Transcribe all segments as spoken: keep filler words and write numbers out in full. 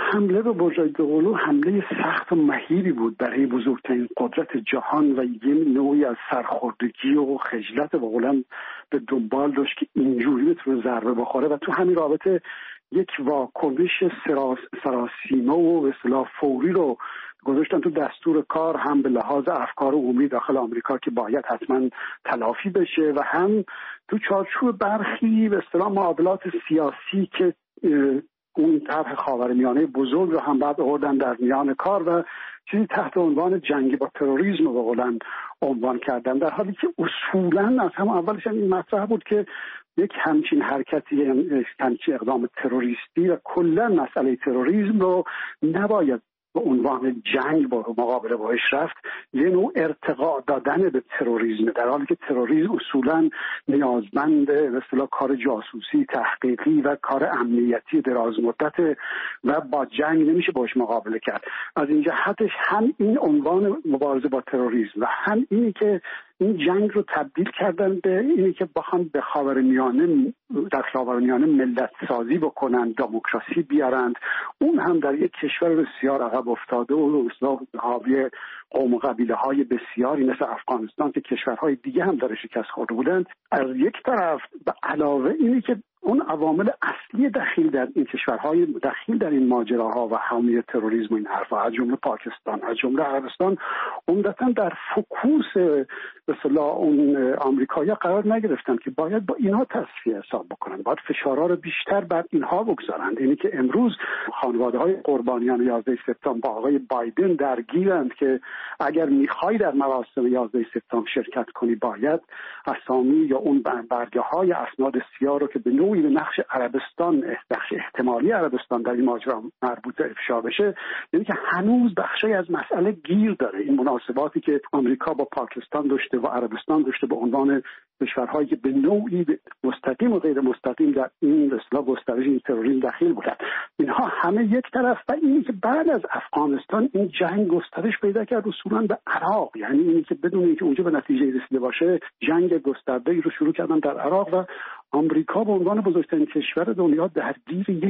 حمله به برج‌الدوقلو حمله سخت و مهیبی بود برای بزرگترین قدرت جهان و یه نوعی از سرخوردگی و خجلت واقعا به دنبال داشت که اینجوری بتونه ضربه بخوره و تو همین رابطه یک واکنش سراسیمه و به اصطلاح فوری رو گذاشتن تو دستور کار، هم به لحاظ افکار عمومی داخل آمریکا که باید حتما تلافی بشه و هم تو چارچوب برخی به اصطلاح معادلات سیاسی که اون طرح خاورمیانه بزرگ رو هم بعد آوردن در میان کار و چیزی تحت عنوان جنگ با تروریسم رو بقولن عنوان کردن، در حالی که اصولا از هم اولش این مطرح بود که یک همچین حرکتی، همچین اقدام تروریستی و کلا مسئله تروریسم رو نباید به عنوان جنگ با مقابله باش رفت، یه نوع ارتقا دادن به تروریسم، در حالی که تروریسم اصولا نیازمند به اصطلاح کار جاسوسی، تحقیقی و کار امنیتی دراز مدت و با جنگ نمیشه باش مقابله کرد. از این جهتش هم این عنوان مبارزه با تروریسم و هم اینی که این جنگ رو تبدیل کردن به اینی که بخوان به خاورمیانه در خاورمیانه ملت سازی بکنن، دموکراسی بیارند، اون هم در یک کشور بسیار عقب افتاده و اصلا حاوی قوم و قبیله های بسیاری مثل افغانستان که کشورهای دیگه هم در شکست خورده بودند. از یک طرف به علاوه اینی که اون عوامل اصلی دخیل در این کشورهای دخیل در این ماجراها و حامی تروریسم و این حرفا، از جمله پاکستان، از جمله عربستان، عمدتاً در فوکوس به اصطلاح اون آمریکایی‌ها قرار نگرفتن که باید با اینها تصفیه حساب بکنن، باید فشارها رو بیشتر بر اینها بگذارند. اینی که امروز خانواده‌های قربانیان یازده سپتامبر با آقای بایدن درگیرند که اگر می‌خوای در مراسم یازده سپتامبر شرکت کنی باید اسامی یا اون برگه‌های اسناد سیاه رو که به نوعی به نقش عربستان، بخش احتمالی عربستان در این ماجرا مربوط افشا بشه، یعنی که هنوز بخشی از مسئله گیر داره. این مناسباتی که آمریکا با پاکستان داشته و عربستان داشته به عنوان کشورهایی که به نوعی مستقیم و غیر مستقیم در این اصطلاح گسترش این تروریسم دخیل بودند، اینها همه یک طرف. و اینی که بعد از افغانستان این جنگ گسترش پیدا کرد اصولا به عراق، یعنی اینی که بدون اینکه اونجا به نتیجه رسیده باشه جنگ گسترده‌ای رو شروع کردن در عراق و آمریکا به عنوان بزرگترین کشور دنیا درگیر یک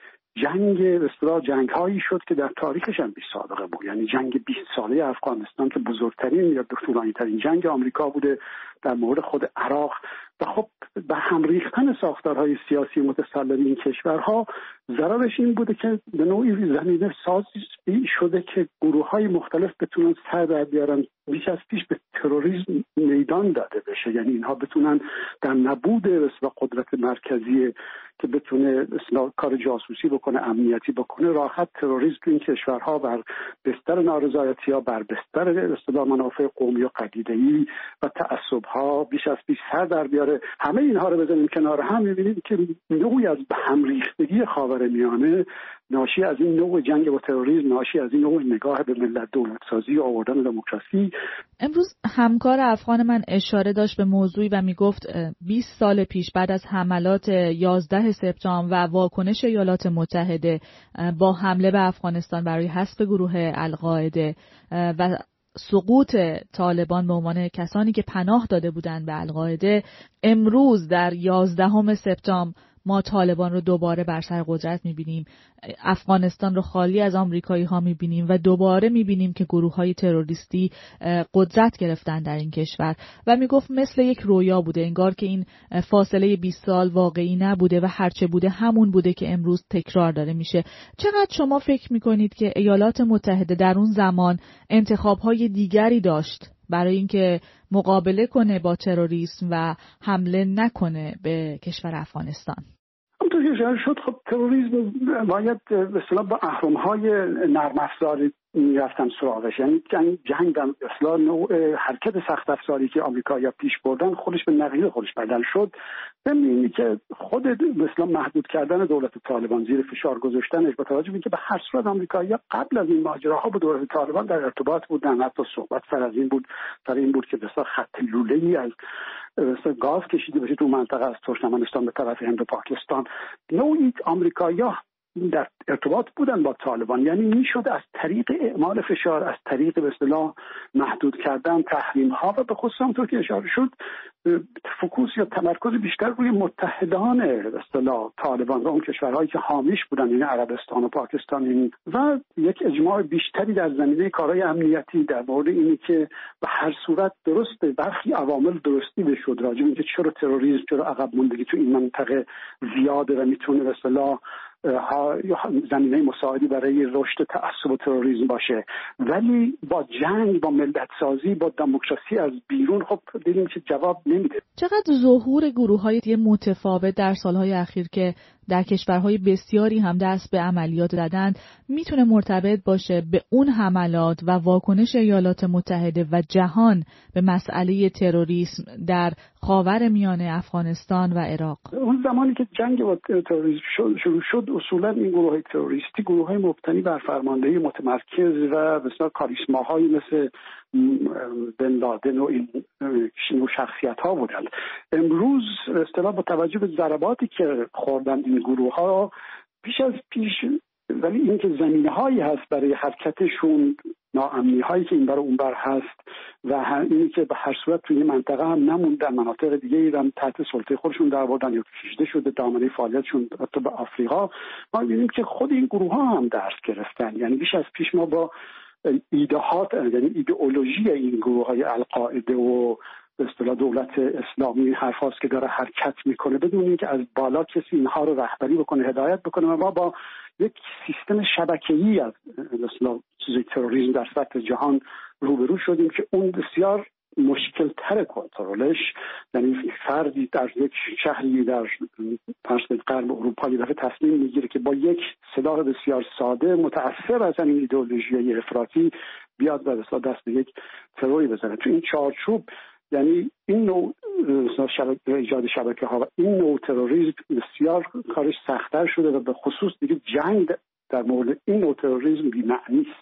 جنگ به اصطلاح جنگ‌هایی شد که در تاریخش هم بی سابقه بود. یعنی جنگ بیست ساله افغانستان که بزرگترین یا طولانی‌ترین جنگ آمریکا بوده در مورد خود عراق و خب به هم ریختن ساختارهای سیاسی متسلط این کشورها ضررش این بوده که به نوعی زمینه سازی شده که گروه‌های مختلف بتونن سر در بیارن، بیش از پیش به تروریسم میدان داده بشه. یعنی اینها بتونن در نبود رسوا قدرت مرکزی که بتونه اصلا کار جاسوسی بکنه، امنیتی بکنه، راحت تروریسم تو این کشورها بر بستر نارضایتی‌ها، بر بستر اصطلاح منافع قومی و عقیده‌ای و تعصب‌ها بیش از پیش سر در بیاره. همه اینها رو بزنیم کنار هم می‌بینید که نوعی از به هم ریختگی خاورمیانه ناشی از این نوع جنگ با تروریسم، ناشی از این نوع نگاه به ملت دولت سازی و آوردن دموکراسی. امروز همکار افغان من اشاره داشت به موضوعی و میگفت بیست سال پیش بعد از حملات یازده سپتامبر و واکنش ایالات متحده با حمله به افغانستان برای حذف گروه القاعده و سقوط طالبان به عنوان کسانی که پناه داده بودند به القاعده، امروز در یازدهم سپتامبر ما طالبان رو دوباره بر سر قدرت می‌بینیم، افغانستان رو خالی از آمریکایی‌ها می‌بینیم و دوباره می‌بینیم که گروه‌های تروریستی قدرت گرفتن در این کشور و میگفت مثل یک رویا بوده، انگار که این فاصله بیست سال واقعی نبوده و هرچه بوده همون بوده که امروز تکرار داره میشه. چقدر شما فکر می‌کنید که ایالات متحده در اون زمان انتخاب‌های دیگری داشت برای اینکه مقابله کنه با تروریسم و حمله نکنه به کشور افغانستان؟ همونطور که اشاره شد خب تروریسم باید به اصطلاح با اهرم‌های نرم افزاری میرفتن سراغش. یعنی جنگ جنگ در اصطلاح نوع حرکت سخت افزاری که آمریکایی‌ها پیش بردن خودش به نقیض خودش بدل شد. ببینید که خود مثلا محدود کردن دولت طالبان، زیر فشار گذاشتنش، با توجه به اینکه به هر صورت آمریکایی‌ها قبل از این ماجراها با دولت طالبان در ارتباط بودن، حتی صحبت سر از این بود سر این بود که مثلا خط لوله‌ای از مثلا گاز کشیده بشه تو منطقه از ترکمنستان به طرف هند و پاکستان. نوعی آمریکایی‌ها در ارتباط بودن با طالبان، یعنی میشد از طریق اعمال فشار، از طریق به اصطلاح محدود کردن تحریم ها و به خصوص همونطور که اشاره شد فوکوس یا تمرکز بیشتر روی متحدان به اصطلاح طالبان و اون کشورهایی که حامیش بودن، یعنی عربستان و پاکستان، و یک اجماع بیشتری در زمینه کارهای امنیتی در مورد اینی که به هر صورت درسته برخی عوامل درستی شد راجع به اینکه چرا تروریسم، چرا عقب موندگی تو این منطقه زیاده و میتونه به اصطلاح زمینه مساعدی برای رشد تعصب و تروریسم باشه، ولی با جنگ، با ملت سازی، با دموکراسی از بیرون خب دیدیم که جواب نمیده. چقدر ظهور گروه‌های متفاوت در سالهای اخیر که در کشورهای بسیاری هم دست به عملیات زدند میتونه مرتبط باشه به اون حملات و واکنش ایالات متحده و جهان به مسئله تروریسم در خاورمیانه، افغانستان و عراق؟ اون زمانی که جنگ با تروریسم شروع شد اصولا این گروه‌های تروریستی گروه‌های مبتنی بر فرماندهی متمرکز و بسیار کاریسماهایی مثل بن لادن و این نوع شخصیت‌ها بودند. امروز اصطلاح با توجه به ضرباتی که خوردن این گروه‌ها پیش از پیش، ولی این که زمینه‌هایی هست برای حرکتشون، ناامنی‌هایی که این بر اون بر هست و اینی که به هر صورت توی منطقه هم نموندن، مناطق دیگه هم تحت سلطه خودشون در آوردن یا کشیده شده دامنه فعالیتشون حتی به آفریقا. ما می‌بینیم که خود این گروه‌ها هم درس گرفتن. یعنی بیش از پیش ما با ایده‌هات، یعنی ایدئولوژی این گروه‌های القاعده و به اصطلاح دولت اسلامی حرف هاست که داره حرکت میکنه بدون اینکه از بالا کسی اینها رو رهبری بکنه، هدایت بکنه، و ما با یک سیستم شبکه‌ای از اصطلاح چیزی تروریسم در سطح جهان روبرو شدیم که اون بسیار مشکل تر کنترلش. یعنی فردی در یک شهری در فرض غرب اروپا یه دفعه تصمیم میگیره که با یک سلاح بسیار ساده متأثر از این ایدئولوژی افراطی بیاد و اصلا دست به یک تروری بزنه. تو این چارچوب یعنی این نوع شبکه، ایجاد شبکه ها و این نوع تروریسم بسیار کارش سخت‌تر شده و به خصوص دیگه جنگ در مورد این نوع تروریسم بی‌معنی است.